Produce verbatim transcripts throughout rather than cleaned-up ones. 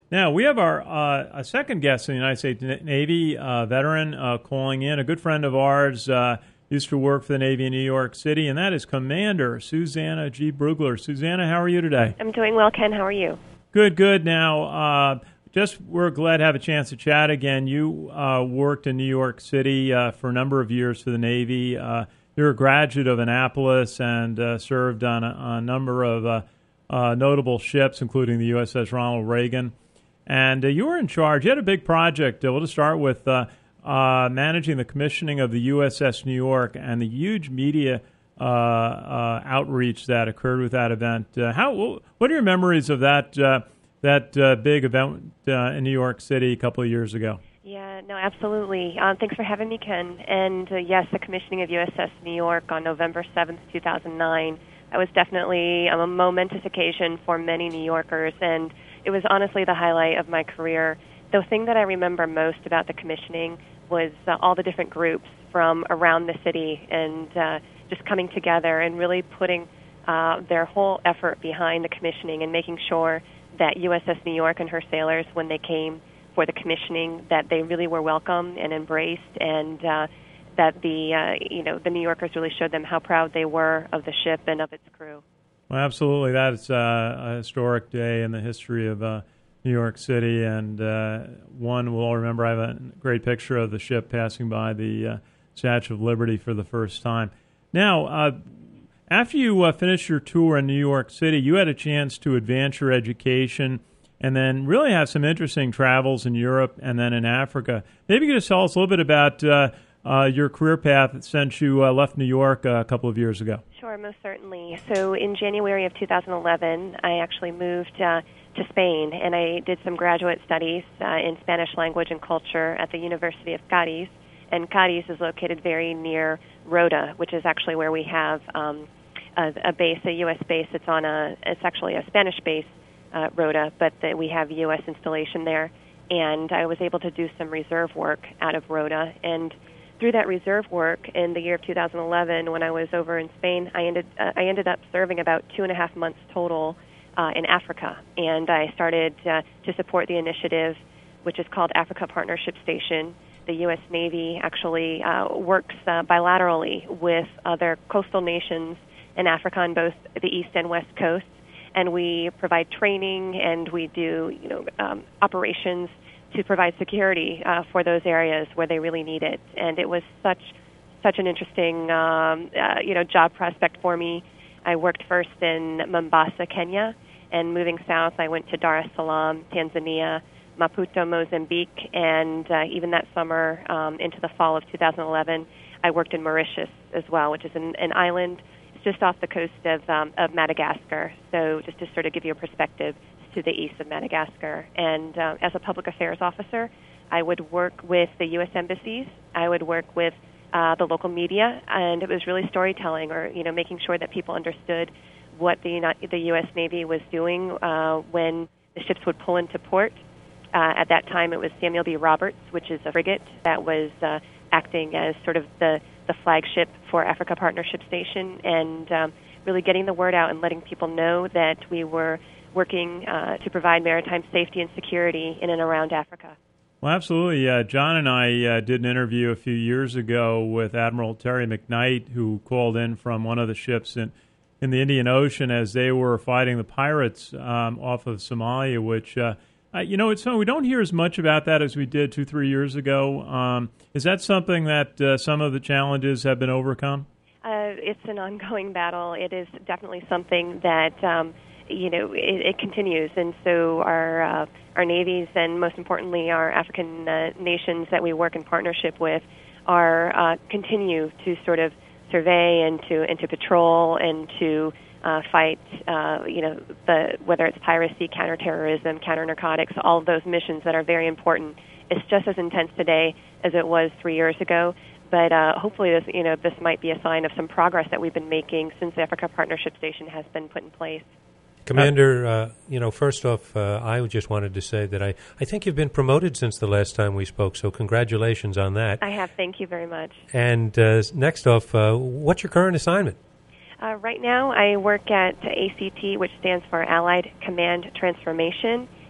Now, we have our uh, a second guest in the United States Navy, uh, veteran uh, calling in, a good friend of ours, uh, used to work for the Navy in New York City, and that is Commander Susanna G. Brugler. Susanna, how are you today? I'm doing well, Ken. How are you? Good, good. Now, uh, just we're glad to have a chance to chat again. You uh, worked in New York City uh, for a number of years for the Navy. Uh, you're a graduate of Annapolis and uh, served on a, on a number of uh, uh, notable ships, including the U S S Ronald Reagan. And uh, you were in charge. You had a big project. Uh, we'll just start with uh, uh, managing the commissioning of the U S S New York and the huge media uh, uh, outreach that occurred with that event. Uh, how? What are your memories of that uh, that uh, big event uh, in New York City a couple of years ago? Yeah, no, absolutely. Um, thanks for having me, Ken. And uh, yes, the commissioning of U S S New York on November seventh, two thousand nine. That was definitely um, a momentous occasion for many New Yorkers, and it was honestly the highlight of my career. The thing that I remember most about the commissioning was uh, all the different groups from around the city and uh, just coming together and really putting uh, their whole effort behind the commissioning and making sure that U S S New York and her sailors, when they came for the commissioning, that they really were welcome and embraced, and uh, that the uh, you know the New Yorkers really showed them how proud they were of the ship and of its crew. Well, absolutely. That's uh, a historic day in the history of uh, New York City, and uh, one we'll all remember. I have a great picture of the ship passing by the uh, Statue of Liberty for the first time. Now, uh, after you uh, finished your tour in New York City, you had a chance to advance your education and then really have some interesting travels in Europe and then in Africa. Maybe you could just tell us a little bit about uh, uh, your career path since you uh, left New York uh, a couple of years ago. Sure, most certainly. So in January of two thousand eleven, I actually moved uh, to Spain, and I did some graduate studies uh, in Spanish language and culture at the University of Cádiz. And Cádiz is located very near Rota, which is actually where we have um, a, a base, a U S base. It's on a, it's actually a Spanish base, uh, Rota, but the, we have U S installation there. And I was able to do some reserve work out of Rota. And through that reserve work in the year of two thousand eleven, when I was over in Spain, I ended uh, I ended up serving about two and a half months total uh, in Africa, and I started uh, to support the initiative, which is called Africa Partnership Station. The U S Navy actually uh, works uh, bilaterally with other coastal nations in Africa on both the east and west coasts, and we provide training and we do you know um, operations to provide security uh, for those areas where they really need it. And it was such such an interesting um, uh, you know job prospect for me. I worked first in Mombasa, Kenya, and moving south, I went to Dar es Salaam, Tanzania, Maputo, Mozambique, and uh, even that summer um, into the fall of two thousand eleven, I worked in Mauritius as well, which is an, an island just off the coast of um, of Madagascar. So just to sort of give you a perspective, to the east of Madagascar. And uh, as a public affairs officer, I would work with the U S embassies. I would work with uh, the local media, and it was really storytelling, or you know, making sure that people understood what the the U S Navy was doing uh, when the ships would pull into port. Uh, at that time, it was Samuel B. Roberts, which is a frigate that was uh, acting as sort of the, the flagship for Africa Partnership Station, and um, really getting the word out and letting people know that we were working uh, to provide maritime safety and security in and around Africa. Well, absolutely. Uh, John and I uh, did an interview a few years ago with Admiral Terry McKnight, who called in from one of the ships in, in the Indian Ocean as they were fighting the pirates um, off of Somalia, which, uh, uh, you know, it's we don't hear as much about that as we did two, three years ago. Um, is that something that uh, some of the challenges have been overcome? Uh, it's an ongoing battle. It is definitely something that... Um, You know, it, it continues, and so our uh, our navies, and most importantly, our African uh, nations that we work in partnership with, are uh, continue to sort of survey and to and to patrol and to uh, fight. Uh, you know, the whether it's piracy, counterterrorism, counter narcotics, all of those missions that are very important. It's just as intense today as it was three years ago. But uh, hopefully, this you know this might be a sign of some progress that we've been making since the Africa Partnership Station has been put in place. Commander, uh, you know, first off, uh, I just wanted to say that I, I think you've been promoted since the last time we spoke, so congratulations on that. I have. Thank you very much. And uh, next off, uh, what's your current assignment? Uh, right now, I work at A C T, which stands for Allied Command Transformation,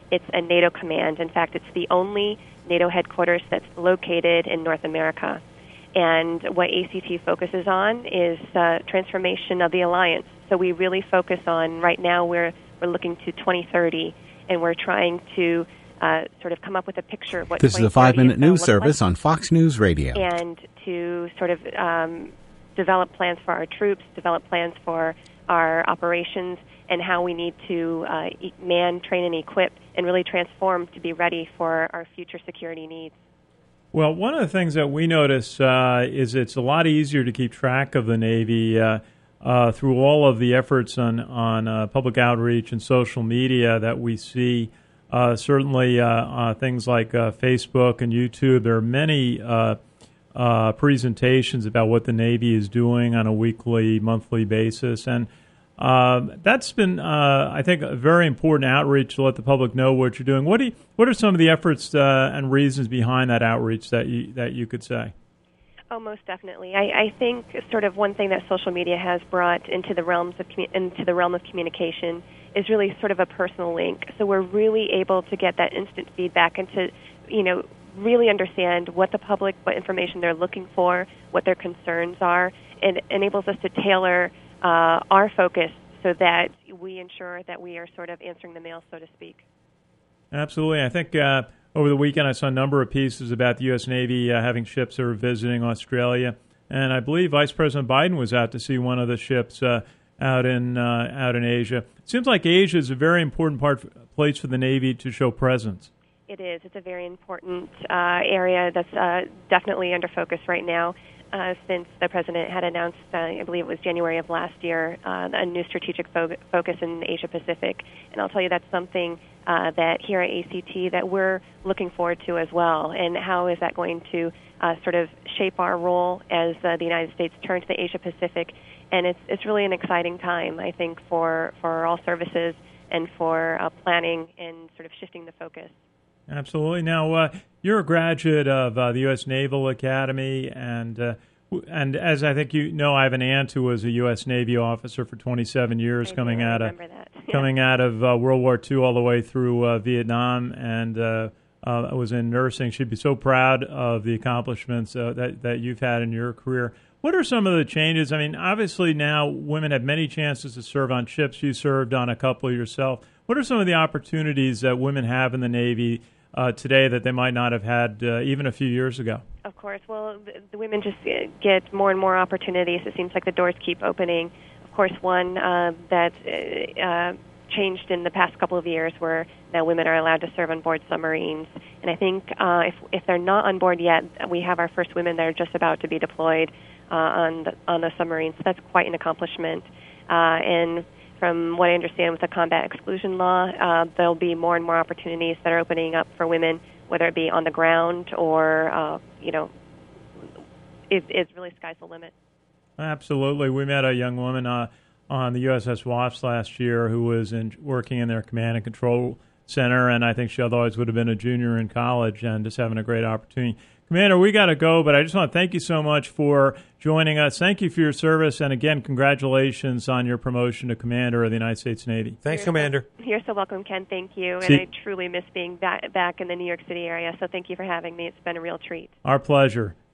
It's a NATO command. In fact, it's the only NATO headquarters that's located in North America. And what A C T focuses on is uh, transformation of the alliance. So we really focus on, right now we're, we're looking to twenty thirty, and we're trying to uh, sort of come up with a picture of what This is a five-minute news service on Fox News Radio. And to sort of um, develop plans for our troops, develop plans for our operations, and how we need to uh, man, train, and equip, and really transform to be ready for our future security needs. Well, one of the things that we notice uh, is it's a lot easier to keep track of the Navy uh, uh, through all of the efforts on, on uh, public outreach and social media that we see. Uh, certainly uh, uh, things like uh, Facebook and YouTube. There are many uh, uh, presentations about what the Navy is doing on a weekly, monthly basis. And uh, that's been, uh, I think, a very important outreach to let the public know what you're doing. What do you, what are some of the efforts uh, and reasons behind that outreach that you, that you could say? Oh, most definitely. I, I think sort of one thing that social media has brought into the realms of commu- into the realm of communication is really sort of a personal link. So we're really able to get that instant feedback and to, you know, really understand what the public, what information they're looking for, what their concerns are. It enables us to tailor uh, our focus so that we ensure that we are sort of answering the mail, so to speak. Absolutely. I think uh, over the weekend I saw a number of pieces about the U S. Navy uh, having ships that were visiting Australia. And I believe Vice President Biden was out to see one of the ships uh, out in uh, out in Asia. It seems like Asia is a very important part place for the Navy to show presence. It is. It's a very important uh, area that's uh, definitely under focus right now. Uh, since the president had announced, uh, I believe it was January of last year, uh, a new strategic fo- focus in Asia Pacific. And I'll tell you that's something uh, that here at A C T that we're looking forward to as well. And how is that going to uh, sort of shape our role as uh, the United States turn to the Asia Pacific? And it's it's really an exciting time, I think, for, for all services and for uh, planning and sort of shifting the focus. Absolutely. Now, uh, you're a graduate of uh, the U S. Naval Academy, and uh, and as I think you know, I have an aunt who was a U S. Navy officer for twenty-seven years, I coming do, I out of remember that. Yeah. coming out of uh, World War Two all the way through uh, Vietnam, and uh, uh, was in nursing. She'd be so proud of the accomplishments uh, that that you've had in your career. What are some of the changes? I mean, obviously now women have many chances to serve on ships. You served on a couple yourself. What are some of the opportunities that women have in the Navy uh, today that they might not have had uh, even a few years ago? Of course. Well, the, the women just get more and more opportunities. It seems like the doors keep opening. Of course, one uh, that uh, changed in the past couple of years where now women are allowed to serve on board submarines. And I think uh, if, if they're not on board yet, we have our first women that are just about to be deployed uh, on, the, on the submarines. So that's quite an accomplishment. Uh, and from what I understand with the combat exclusion law, uh, there'll be more and more opportunities that are opening up for women, whether it be on the ground or, uh, you know, it, it's really sky's the limit. Absolutely. We met a young woman uh, on the U S S Wasp last year who was in, working in their command and control center, and I think she otherwise would have been a junior in college and just having a great opportunity. Commander, we got to go, but I just want to thank you so much for joining us. Thank you for your service, and again, congratulations on your promotion to Commander of the United States Navy. Thanks, You're Commander. So, you're so welcome, Ken. Thank you. See, and I truly miss being back, back in the New York City area, so thank you for having me. It's been a real treat. Our pleasure.